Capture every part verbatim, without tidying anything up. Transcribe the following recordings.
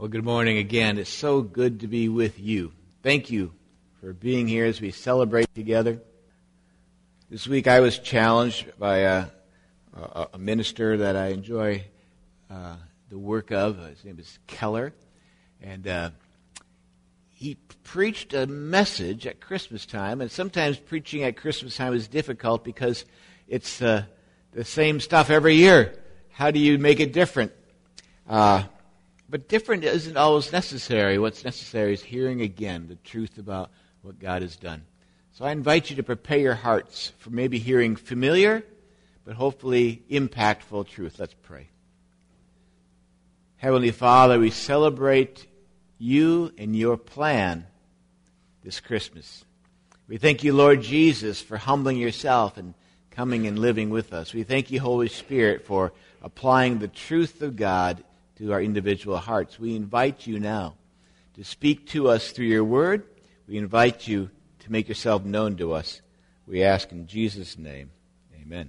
Well, good morning again. It's so good to be with you. Thank you for being here as we celebrate together. This week I was challenged by a, a, a minister that I enjoy uh, the work of. His name is Keller. And uh, he preached a message at Christmas time. And sometimes preaching at Christmas time is difficult because it's uh, the same stuff every year. How do you make it different? Uh But different isn't always necessary. What's necessary is hearing again the truth about what God has done. So I invite you to prepare your hearts for maybe hearing familiar, but hopefully impactful truth. Let's pray. Heavenly Father, we celebrate you and your plan this Christmas. We thank you, Lord Jesus, for humbling yourself and coming and living with us. We thank you, Holy Spirit, for applying the truth of God to our individual hearts. We invite you now to speak to us through your word. We invite you to make yourself known to us. We ask in Jesus' name. Amen.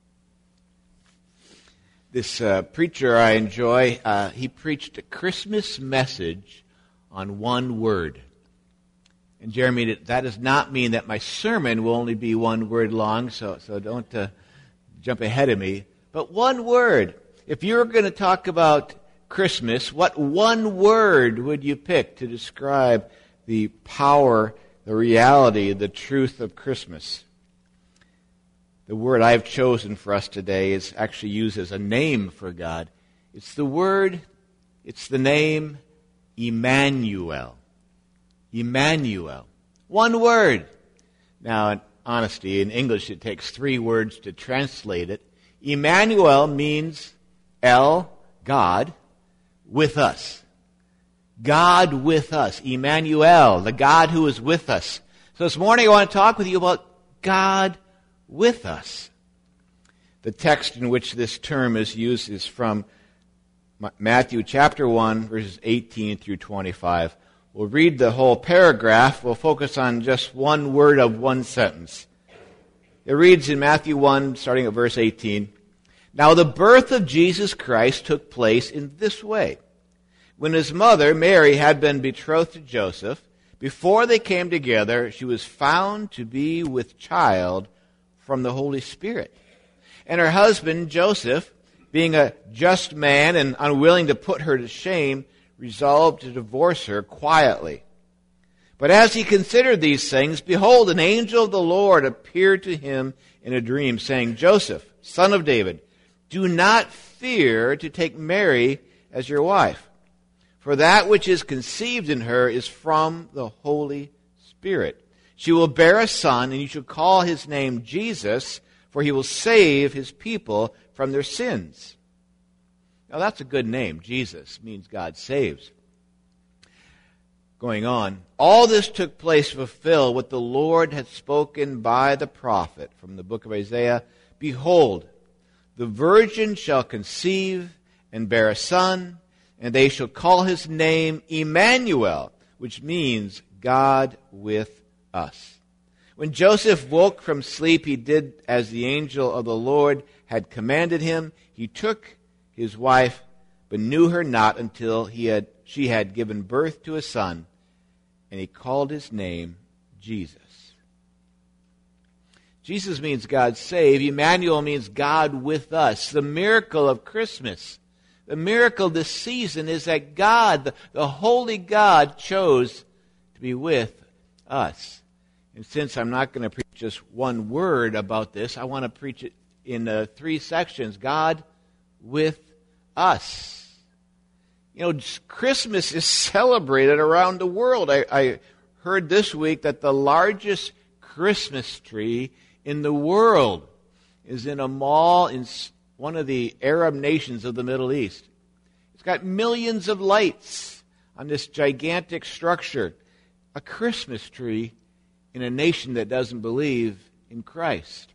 This uh, preacher I enjoy, uh, he preached a Christmas message on one word. And Jeremy, that does not mean that my sermon will only be one word long, so, so don't uh, jump ahead of me. But one word. If you're going to talk about Christmas, what one word would you pick to describe the power, the reality, the truth of Christmas? The word I've chosen for us today is actually used as a name for God. It's the word, it's the name Emmanuel. Emmanuel. One word. Now, in honesty, in English it takes three words to translate it. Emmanuel means El, God, with us. God with us. Emmanuel, the God who is with us. So this morning I want to talk with you about God with us. The text in which this term is used is from Matthew chapter one, verses eighteen through twenty-five. We'll read the whole paragraph. We'll focus on just one word of one sentence. It reads in Matthew one, starting at verse eighteen. Now the birth of Jesus Christ took place in this way. When his mother, Mary, had been betrothed to Joseph, before they came together, she was found to be with child from the Holy Spirit. And her husband, Joseph, being a just man and unwilling to put her to shame, resolved to divorce her quietly. But as he considered these things, behold, an angel of the Lord appeared to him in a dream, saying, Joseph, son of David, do not fear to take Mary as your wife, for that which is conceived in her is from the Holy Spirit. She will bear a son, and you shall call his name Jesus, for he will save his people from their sins. Now that's a good name. Jesus means God saves. Going on, all this took place to fulfill what the Lord had spoken by the prophet from the book of Isaiah. Behold, the virgin shall conceive and bear a son, and they shall call his name Emmanuel, which means God with us. When Joseph woke from sleep, he did as the angel of the Lord had commanded him. He took his wife, but knew her not until he had she had given birth to a son, and he called his name Jesus. Jesus means God save. Emmanuel means God with us. The miracle of Christmas, the miracle this season is that God, the, the holy God, chose to be with us. And since I'm not going to preach just one word about this, I want to preach it in uh, three sections. God with us. You know, Christmas is celebrated around the world. I, I heard this week that the largest Christmas tree in the world is in a mall in one of the Arab nations of the Middle East. It's got millions of lights on this gigantic structure. A Christmas tree in a nation that doesn't believe in Christ.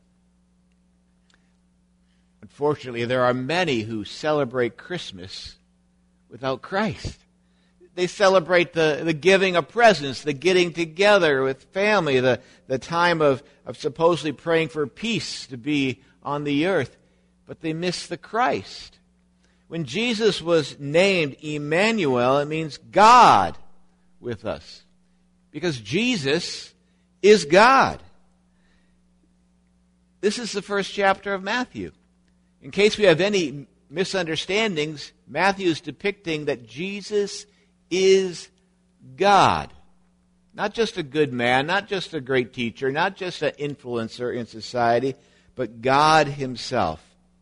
Unfortunately, there are many who celebrate Christmas without Christ. They celebrate the, the giving of presents, the getting together with family, the, the time of, of supposedly praying for peace to be on the earth. But they miss the Christ. When Jesus was named Emmanuel, it means God with us. Because Jesus is God. This is the first chapter of Matthew. In case we have any misunderstandings, Matthew is depicting that Jesus is God. Not just a good man, not just a great teacher, not just an influencer in society, but God himself.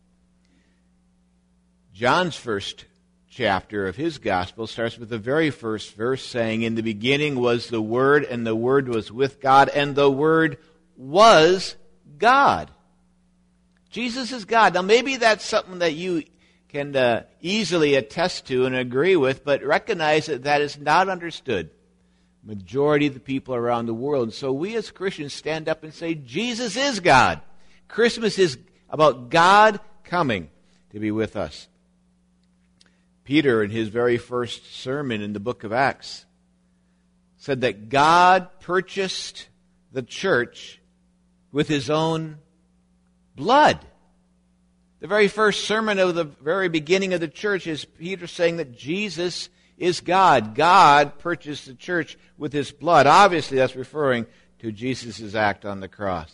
John's first chapter of his gospel starts with the very first verse saying, "In the beginning was the Word, and the Word was with God, and the Word was God." Jesus is God. Now maybe that's something that you can uh, easily attest to and agree with, but recognize that that is not understood. Majority of the people around the world. And so we as Christians stand up and say, Jesus is God. Christmas is about God coming to be with us. Peter, in his very first sermon in the book of Acts, said that God purchased the church with his own blood. The very first sermon of the very beginning of the church is Peter saying that Jesus is God. God purchased the church with his blood. Obviously, that's referring to Jesus' act on the cross.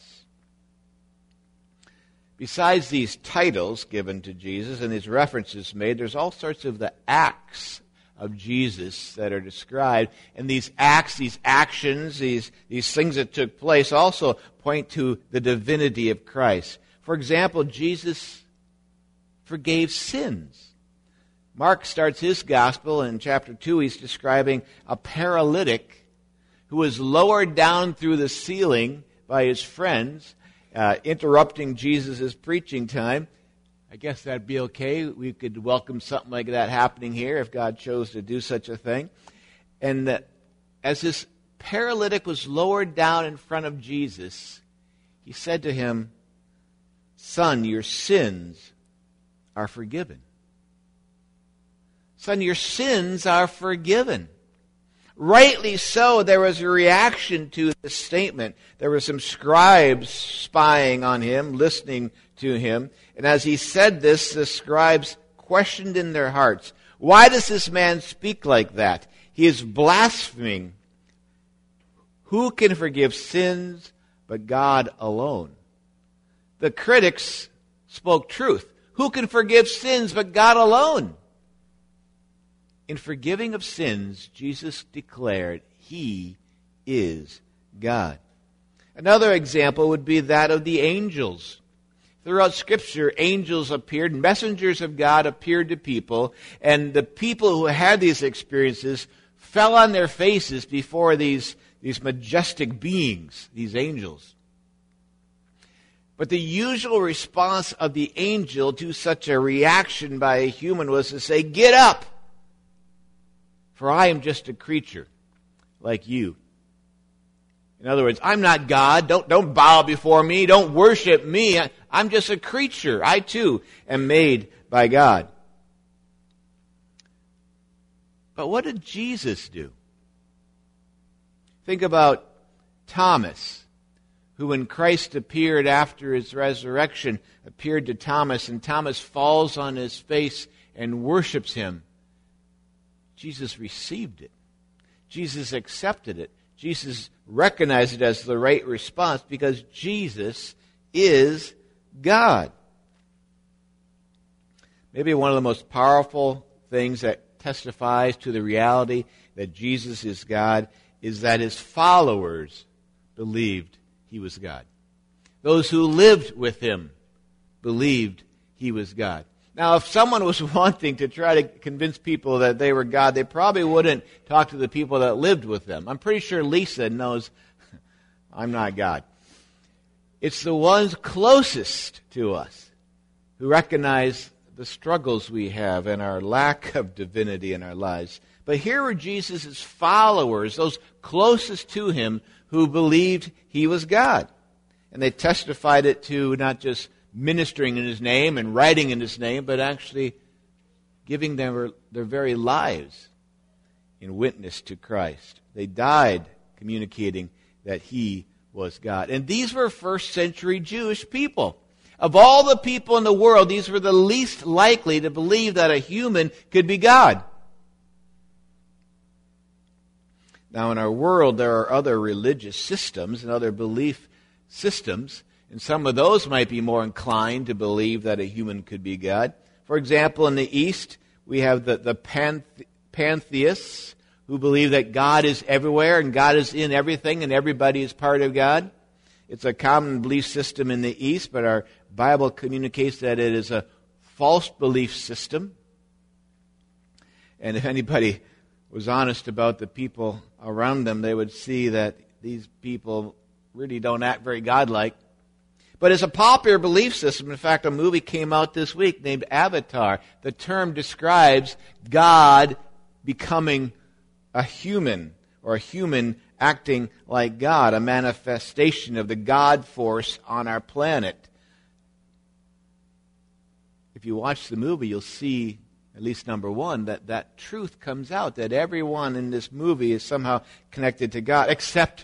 Besides these titles given to Jesus and these references made, there's all sorts of the acts of Jesus that are described. And these acts, these actions, these, these things that took place also point to the divinity of Christ. For example, Jesus forgave sins. Mark starts his gospel in chapter two. He's describing a paralytic who was lowered down through the ceiling by his friends, uh, interrupting Jesus' preaching time. I guess that'd be okay. We could welcome something like that happening here if God chose to do such a thing. And uh, as this paralytic was lowered down in front of Jesus, he said to him, "Son, your sins are forgiven." Son, your sins are forgiven. Rightly so, there was a reaction to this statement. There were some scribes spying on him, listening to him. And as he said this, the scribes questioned in their hearts, "Why does this man speak like that? He is blaspheming. Who can forgive sins but God alone?" The critics spoke truth. Who can forgive sins but God alone? In forgiving of sins, Jesus declared he is God. Another example would be that of the angels. Throughout Scripture, angels appeared, messengers of God appeared to people, and the people who had these experiences fell on their faces before these, these majestic beings, these angels. But the usual response of the angel to such a reaction by a human was to say, "Get up! For I am just a creature like you." In other words, I'm not God. Don't, don't bow before me. Don't worship me. I, I'm just a creature. I too am made by God. But what did Jesus do? Think about Thomas, who when Christ appeared after his resurrection, appeared to Thomas, and Thomas falls on his face and worships him. Jesus received it. Jesus accepted it. Jesus recognized it as the right response because Jesus is God. Maybe one of the most powerful things that testifies to the reality that Jesus is God is that his followers believed he was God. Those who lived with him believed he was God. Now, if someone was wanting to try to convince people that they were God, they probably wouldn't talk to the people that lived with them. I'm pretty sure Lisa knows I'm not God. It's the ones closest to us who recognize the struggles we have and our lack of divinity in our lives. But here were Jesus' followers, those closest to him, who believed he was God. And they testified it to not just ministering in his name and writing in his name, but actually giving them their very lives in witness to Christ. They died communicating that he was God. And these were first century Jewish people. Of all the people in the world, these were the least likely to believe that a human could be God. Now, in our world, there are other religious systems and other belief systems, and some of those might be more inclined to believe that a human could be God. For example, in the East, we have the, the panthe- pantheists who believe that God is everywhere and God is in everything and everybody is part of God. It's a common belief system in the East, but our Bible communicates that it is a false belief system. And if anybody was honest about the people around them, they would see that these people really don't act very godlike. But it's a popular belief system. In fact, a movie came out this week named Avatar. The term describes God becoming a human, or a human acting like God, a manifestation of the God force on our planet. If you watch the movie, you'll see, at least number one, that that truth comes out, that everyone in this movie is somehow connected to God, except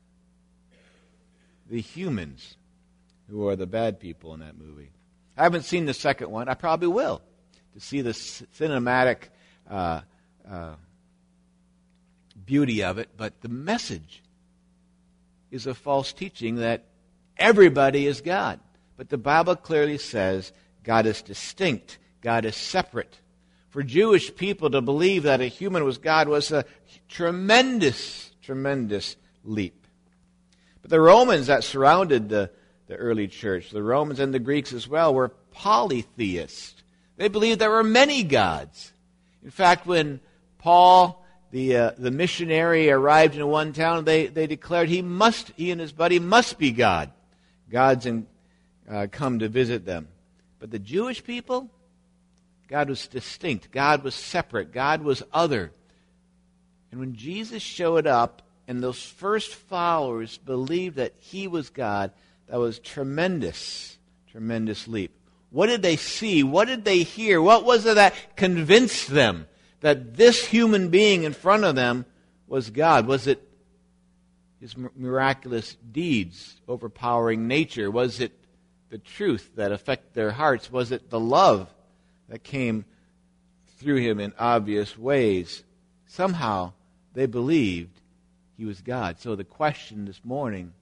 the humans, who are the bad people in that movie. I haven't seen the second one. I probably will, to see the cinematic uh, uh, beauty of it. But the message is a false teaching that everybody is God. But the Bible clearly says God is distinct. God is separate. For Jewish people to believe that a human was God was a tremendous, tremendous leap. But the Romans that surrounded the, the early church, the Romans and the Greeks as well, were polytheists. They believed there were many gods. In fact, when Paul, the uh, the missionary, arrived in one town, they, they declared he must, he and his buddy must be God. Gods in, uh, come to visit them. But the Jewish people, God was distinct. God was separate. God was other. And when Jesus showed up, and those first followers believed that he was God, that was tremendous, tremendous leap. What did they see? What did they hear? What was it that convinced them that this human being in front of them was God? Was it his miraculous deeds overpowering nature? Was it the truth that affected their hearts? Was it the love that came through him in obvious ways? Somehow they believed he was God. So the question this morning,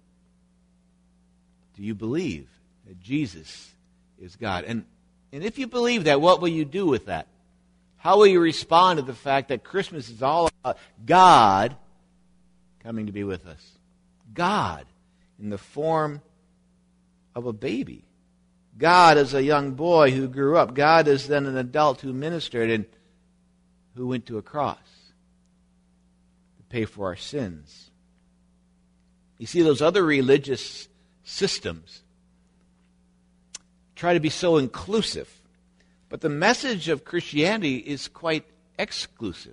do you believe that Jesus is God? And, and if you believe that, what will you do with that? How will you respond to the fact that Christmas is all about God coming to be with us? God in the form of a baby. God as a young boy who grew up. God as then an adult who ministered and who went to a cross to pay for our sins. You see, those other religious systems try to be so inclusive. But the message of Christianity is quite exclusive.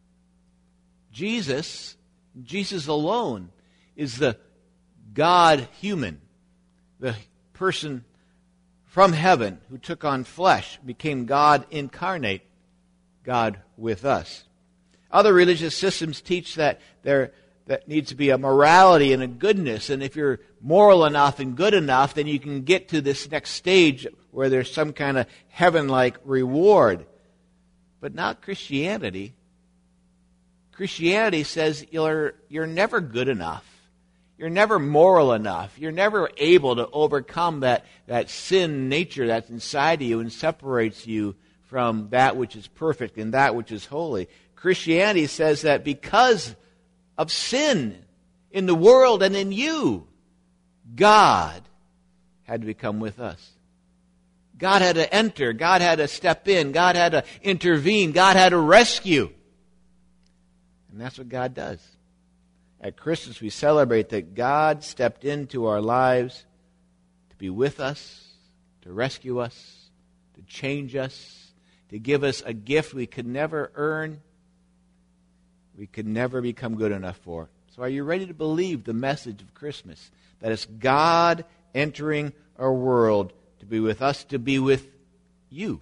Jesus, Jesus alone, is the God-human, the person from heaven who took on flesh, became God incarnate, God with us. Other religious systems teach that there that needs to be a morality and a goodness, and if you're moral enough and good enough, then you can get to this next stage where there's some kind of heaven-like reward. But not Christianity. Christianity says you're, you're never good enough. You're never moral enough. You're never able to overcome that, that sin nature that's inside of you and separates you from that which is perfect and that which is holy. Christianity says that because of sin in the world and in you, God had to become with us. God had to enter. God had to step in. God had to intervene. God had to rescue. And that's what God does. At Christmas, we celebrate that God stepped into our lives to be with us, to rescue us, to change us, to give us a gift we could never earn, we could never become good enough for. So are you ready to believe the message of Christmas? That it's God entering our world to be with us, to be with you.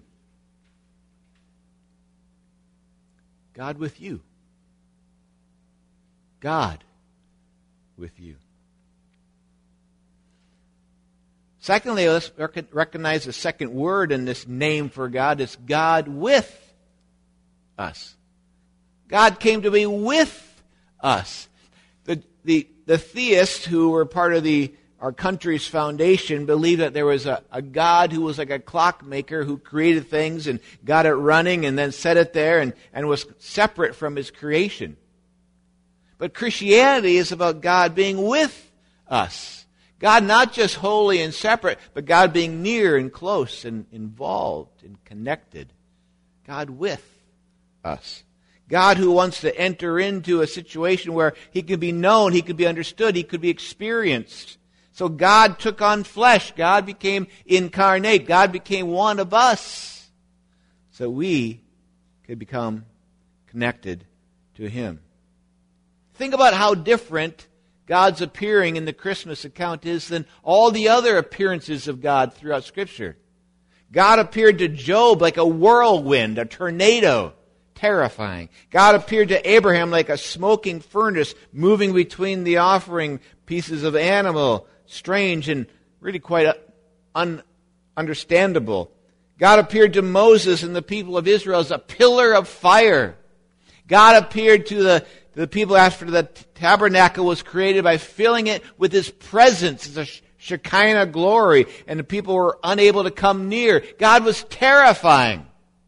God with you. God with you. Secondly, let's rec- recognize the second word in this name for God is God with us. God came to be with us. The, the, the theists who were part of the our country's foundation believed that there was a, a God who was like a clockmaker who created things and got it running and then set it there and, and was separate from his creation. But Christianity is about God being with us. God not just holy and separate, but God being near and close and involved and connected. God with us. God who wants to enter into a situation where he could be known, he could be understood, he could be experienced. So God took on flesh. God became incarnate. God became one of us so we could become connected to him. Think about how different God's appearing in the Christmas account is than all the other appearances of God throughout Scripture. God appeared to Job like a whirlwind, a tornado, terrifying. God appeared to Abraham like a smoking furnace moving between the offering pieces of animal, strange and really quite ununderstandable. God appeared to Moses and the people of Israel as a pillar of fire. God appeared to the, to the people after the tabernacle was created by filling it with his presence as a Shekinah glory, and the people were unable to come near. God was terrifying.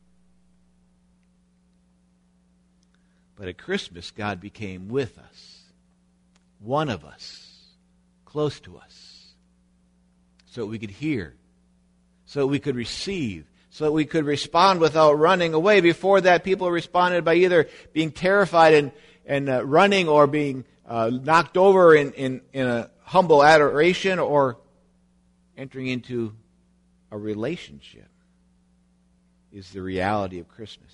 But at Christmas, God became with us, one of us, close to us, so that we could hear, so that we could receive, so that we could respond without running away. Before that, people responded by either being terrified and, and uh, running or being uh, knocked over in, in, in a humble adoration or entering into a relationship is the reality of Christmas.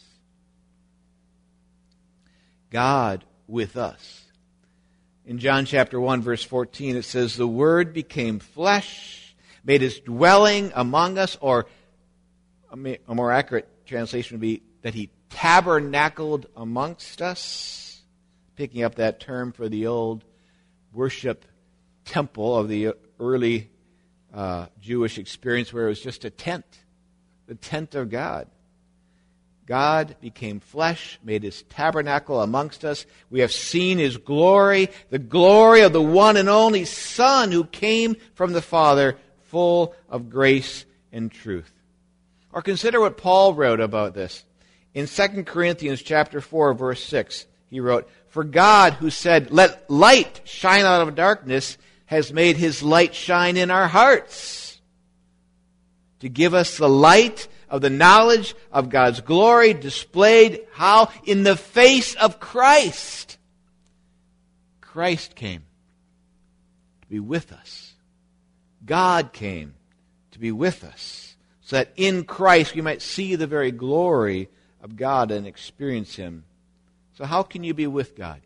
God with us. In John chapter one, verse fourteen, it says, the Word became flesh, made his dwelling among us, or a more accurate translation would be that he tabernacled amongst us, picking up that term for the old worship temple of the early uh, Jewish experience where it was just a tent, the tent of God. God became flesh, made his tabernacle amongst us. We have seen his glory, the glory of the one and only Son who came from the Father, full of grace and truth. Or consider what Paul wrote about this. In Second Corinthians chapter four, verse six, he wrote, for God who said, let light shine out of darkness, has made his light shine in our hearts, to give us the light of the knowledge of God's glory displayed how? In the face of Christ. Christ came to be with us. God came to be with us so that in Christ we might see the very glory of God and experience him. So how can you be with God?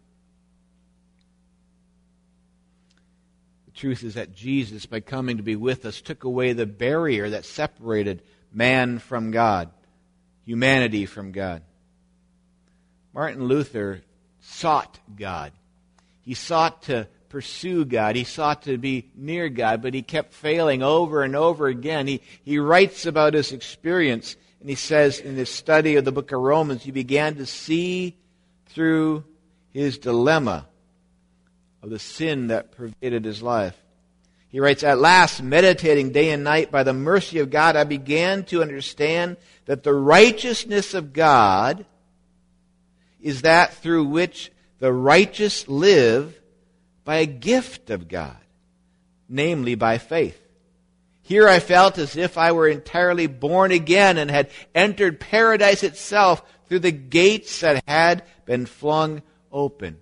The truth is that Jesus, by coming to be with us, took away the barrier that separated man from God, humanity from God. Martin Luther sought God. He sought to pursue God. He sought to be near God, but he kept failing over and over again. He, he writes about his experience, and he says in his study of the book of Romans, he began to see through his dilemma of the sin that pervaded his life. He writes, at last, meditating day and night by the mercy of God, I began to understand that the righteousness of God is that through which the righteous live by a gift of God, namely by faith. Here I felt as if I were entirely born again and had entered paradise itself through the gates that had been flung open.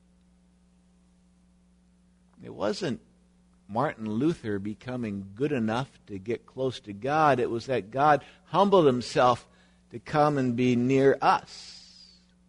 It wasn't Martin Luther becoming good enough to get close to God. It was that God humbled himself to come and be near us.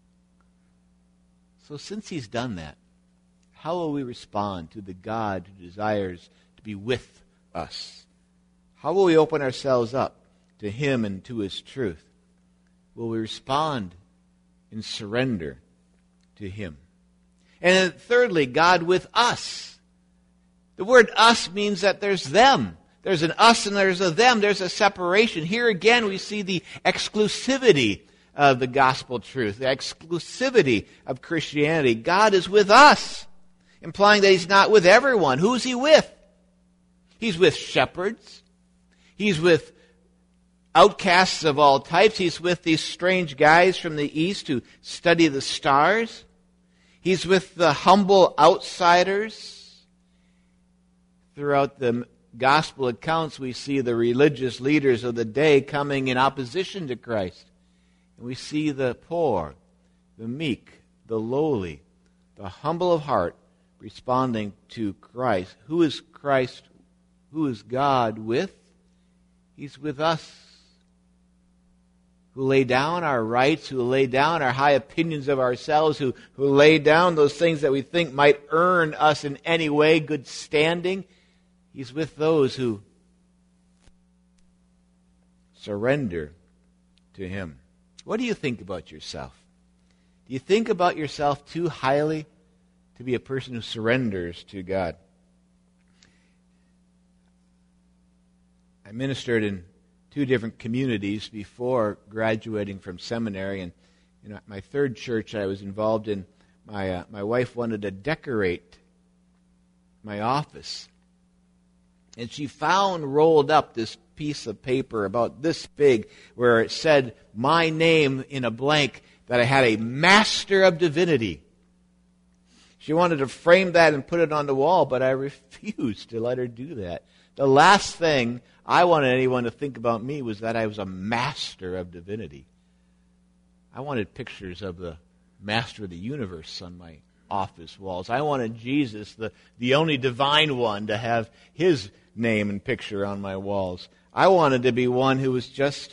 So since he's done that, how will we respond to the God who desires to be with us? How will we open ourselves up to him and to his truth? Will we respond in surrender to him? And then thirdly, God with us. The word us means that there's them. There's an us and there's a them. There's a separation. Here again we see the exclusivity of the gospel truth, the exclusivity of Christianity. God is with us, implying that He's not with everyone. Who's He with? He's with shepherds. He's with outcasts of all types. He's with these strange guys from the east who study the stars. He's with the humble outsiders. Throughout the gospel accounts, we see the religious leaders of the day coming in opposition to Christ. And we see the poor, the meek, the lowly, the humble of heart responding to Christ. Who is Christ? Who is God with? He's with us, who lay down our rights, who lay down our high opinions of ourselves, who, who lay down those things that we think might earn us in any way good standing. He's with those who surrender to Him. What do you think about yourself? Do you think about yourself too highly to be a person who surrenders to God? I ministered in two different communities before graduating from seminary, and you know, at my third church I was involved in, my uh, my wife wanted to decorate my office, and she found rolled up this piece of paper about this big where it said my name in a blank, that I had a Master of Divinity. She wanted to frame that and put it on the wall, but I refused to let her do that. The last thing I wanted anyone to think about me was that I was a master of divinity. I wanted pictures of the master of the universe on my office walls. I wanted Jesus, the, the only divine one, to have His name and picture on my walls. I wanted to be one who was just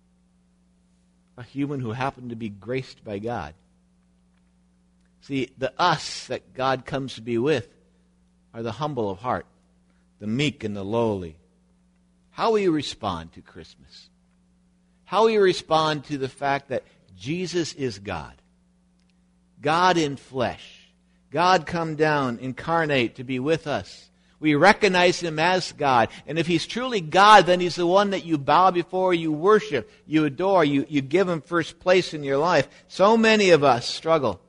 a human who happened to be graced by God. See, the us that God comes to be with are the humble of heart, the meek and the lowly. How will you respond to Christmas? How will you respond to the fact that Jesus is God? God in flesh. God come down, incarnate to be with us. We recognize Him as God. And if He's truly God, then He's the one that you bow before, you worship, you adore, you, you give Him first place in your life. So many of us struggle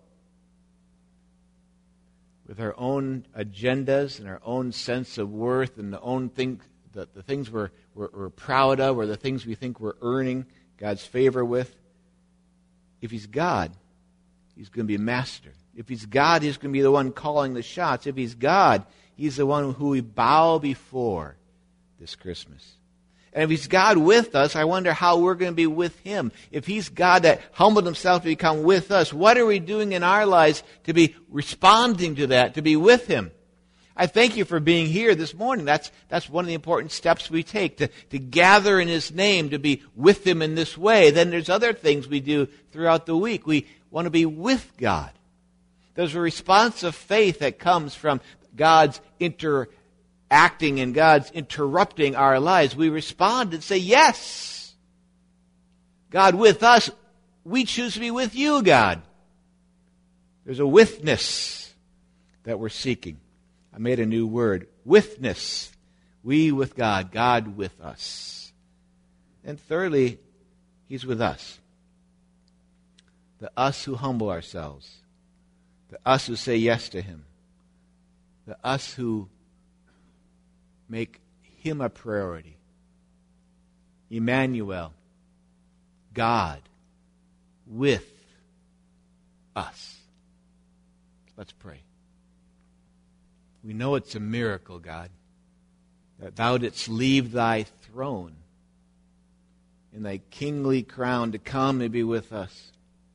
with our own agendas and our own sense of worth and the own thing, the, the things we're, we're, we're proud of or the things we think we're earning God's favor with. If He's God, He's going to be a master. If He's God, He's going to be the one calling the shots. If He's God, He's the one who we bow before this Christmas. And if He's God with us, I wonder how we're going to be with Him. If He's God that humbled Himself to become with us, what are we doing in our lives to be responding to that, to be with Him? I thank you for being here this morning. That's, that's one of the important steps we take, to, to gather in His name, to be with Him in this way. Then there's other things we do throughout the week. We want to be with God. There's a response of faith that comes from God's interacting and God's interrupting our lives. We respond and say, yes, God with us. We choose to be with you, God. There's a witness that we're seeking. I made a new word, witness. We with God, God with us. And thirdly, He's with us. The us who humble ourselves. The us who say yes to Him. The us who make Him a priority. Emmanuel, God with us. Let's pray. We know it's a miracle, God, that Thou didst leave Thy throne in Thy kingly crown to come and be with us.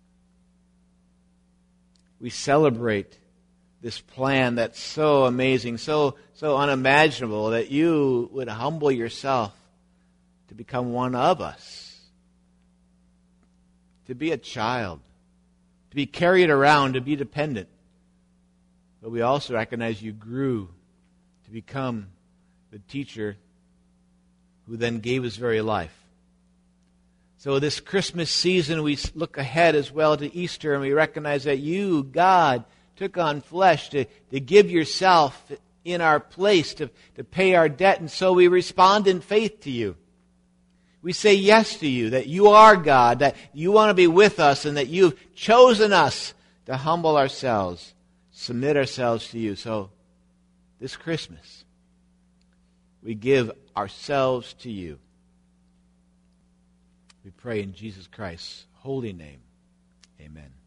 We celebrate this plan that's so amazing, so so unimaginable, that You would humble Yourself to become one of us, to be a child, to be carried around, to be dependent. But we also recognize You grew to become the teacher who then gave His very life. So this Christmas season, we look ahead as well to Easter, and we recognize that You, God, took on flesh to, to give Yourself in our place to, to pay our debt, and so we respond in faith to you. We say yes to you, that you are God, that you want to be with us, and that you've chosen us to humble ourselves, submit ourselves to you. So this Christmas, we give ourselves to you. We pray in Jesus Christ's holy name. Amen.